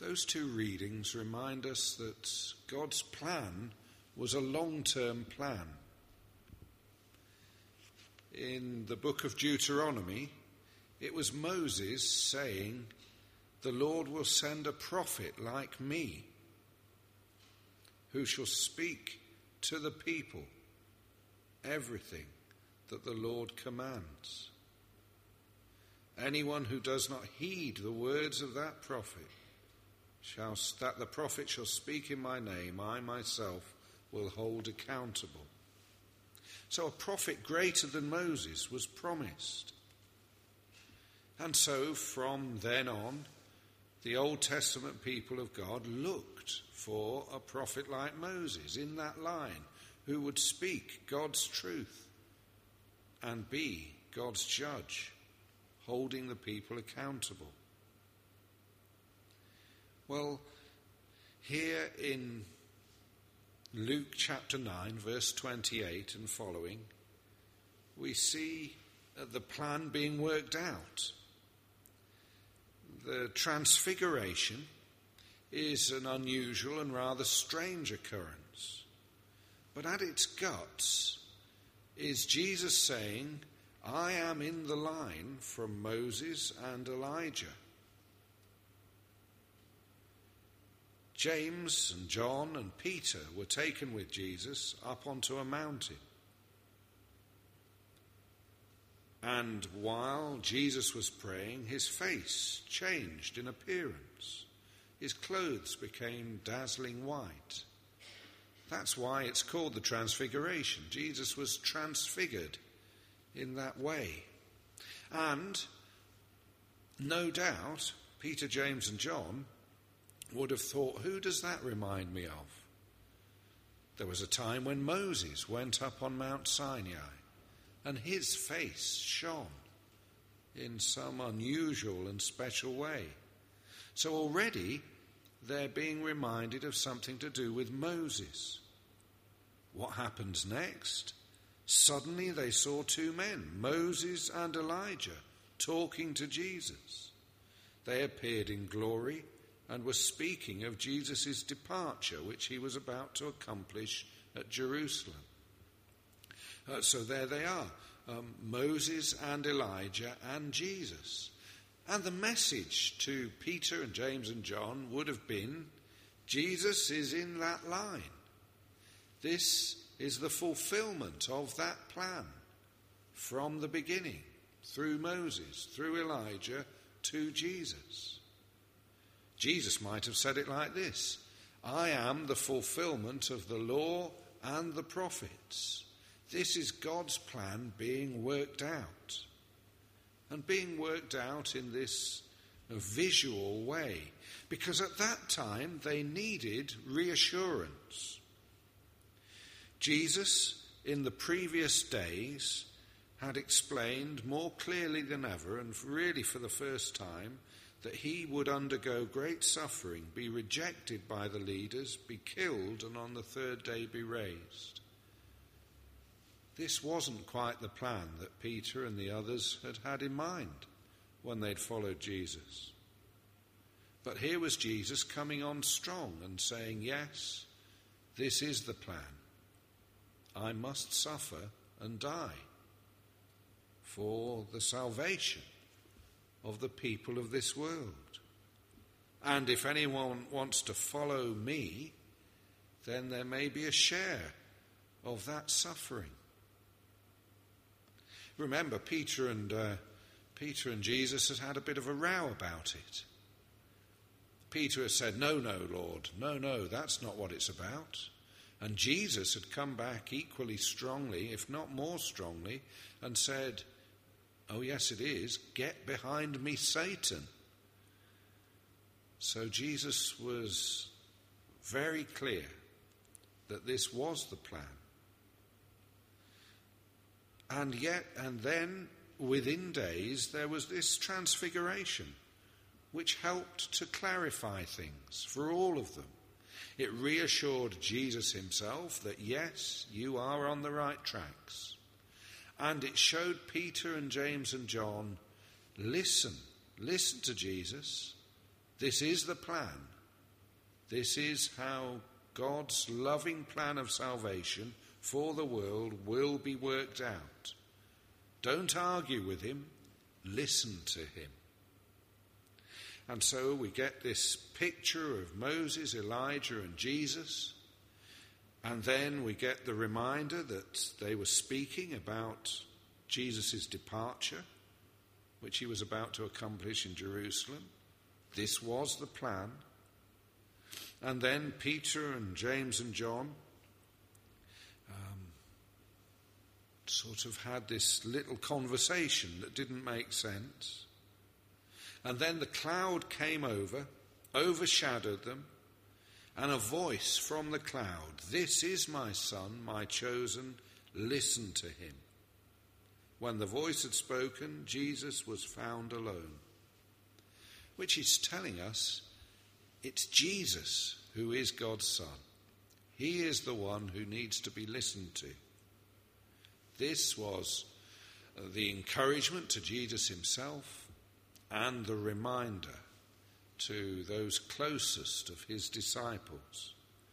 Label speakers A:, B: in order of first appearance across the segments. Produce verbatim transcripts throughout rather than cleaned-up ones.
A: Those two readings remind us that God's plan was a long-term plan. In the book of Deuteronomy, it was Moses saying, "The Lord will send a prophet like me, who shall speak to the people everything that the Lord commands. Anyone who does not heed the words of that prophet, shall, that the prophet shall speak in my name, I myself will hold accountable." So a prophet greater than Moses was promised. And so from then on, the Old Testament people of God looked for a prophet like Moses in that line, who would speak God's truth and be God's judge, holding the people accountable. Well, here in Luke chapter nine, verse twenty-eight and following, we see the plan being worked out. The transfiguration is an unusual and rather strange occurrence. But at its guts is Jesus saying, "I am in the line from Moses and Elijah." James and John and Peter were taken with Jesus up onto a mountain. And while Jesus was praying, his face changed in appearance. His clothes became dazzling white. That's why it's called the Transfiguration. Jesus was transfigured in that way. And no doubt, Peter, James and John would have thought, who does that remind me of? There was a time when Moses went up on Mount Sinai, and his face shone in some unusual and special way. So already they're being reminded of something to do with Moses. What happens next? Suddenly they saw two men, Moses and Elijah, talking to Jesus. They appeared in glory and were speaking of Jesus' departure, which he was about to accomplish at Jerusalem. Uh, so there they are, um, Moses and Elijah and Jesus. And the message to Peter and James and John would have been, Jesus is in that line. This is the fulfillment of that plan from the beginning, through Moses, through Elijah, to Jesus. Jesus might have said it like this: I am the fulfillment of the law and the prophets. This is God's plan being worked out. And being worked out in this visual way. Because at that time they needed reassurance. Jesus, in the previous days, had explained more clearly than ever, and really for the first time, that he would undergo great suffering, be rejected by the leaders, be killed, and on the third day be raised. This wasn't quite the plan that Peter and the others had had in mind when they'd followed Jesus. But here was Jesus coming on strong and saying, yes, this is the plan. I must suffer and die for the salvation of the people of this world. And if anyone wants to follow me, then there may be a share of that suffering. Remember, Peter and uh, Peter and Jesus had had a bit of a row about it. Peter had said, no, no, Lord, no, no, that's not what it's about. And Jesus had come back equally strongly, if not more strongly, and said, oh yes it is, get behind me, Satan. So Jesus was very clear that this was the plan. And yet, and then, within days, there was this transfiguration, which helped to clarify things for all of them. It reassured Jesus himself that, yes, you are on the right tracks. And it showed Peter and James and John, listen, listen to Jesus. This is the plan. This is how God's loving plan of salvation for the world will be worked out. Don't argue with him, listen to him. And so we get this picture of Moses, Elijah, and Jesus. And then we get the reminder that they were speaking about Jesus' departure, which he was about to accomplish in Jerusalem. This was the plan. And then Peter and James and John um, sort of had this little conversation that didn't make sense. And then the cloud came over, overshadowed them, and a voice from the cloud, "This is my son, my chosen, listen to him." When the voice had spoken, Jesus was found alone, which is telling us it's Jesus who is God's Son. He is the one who needs to be listened to. This was the encouragement to Jesus himself and the reminder to those closest of his disciples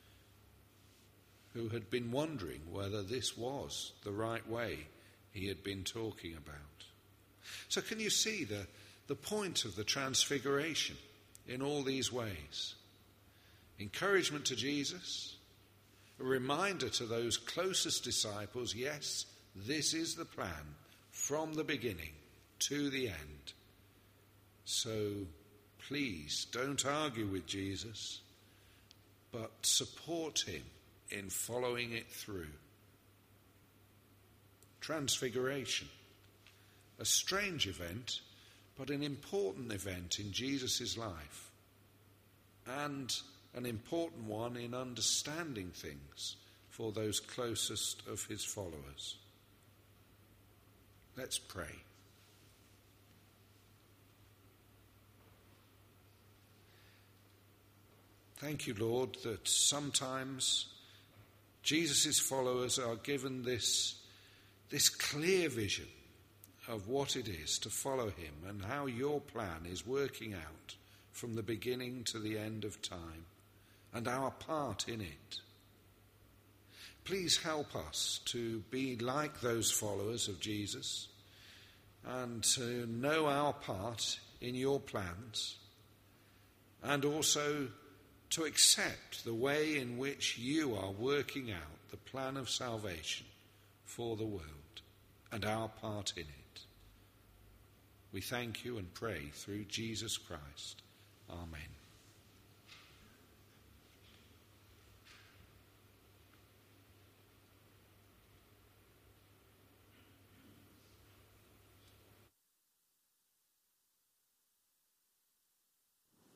A: who had been wondering whether this was the right way he had been talking about. So can you see the, the point of the transfiguration in all these ways? Encouragement to Jesus, a reminder to those closest disciples, yes, this is the plan from the beginning to the end. So please don't argue with Jesus, but support him in following it through. Transfiguration, a strange event, but an important event in Jesus' life, and an important one in understanding things for those closest of his followers. Let's pray. Thank you, Lord, that sometimes Jesus' followers are given this, this clear vision of what it is to follow him and how your plan is working out from the beginning to the end of time and our part in it. Please help us to be like those followers of Jesus and to know our part in your plans, and also to accept the way in which you are working out the plan of salvation for the world and our part in it. We thank you and pray through Jesus Christ. Amen.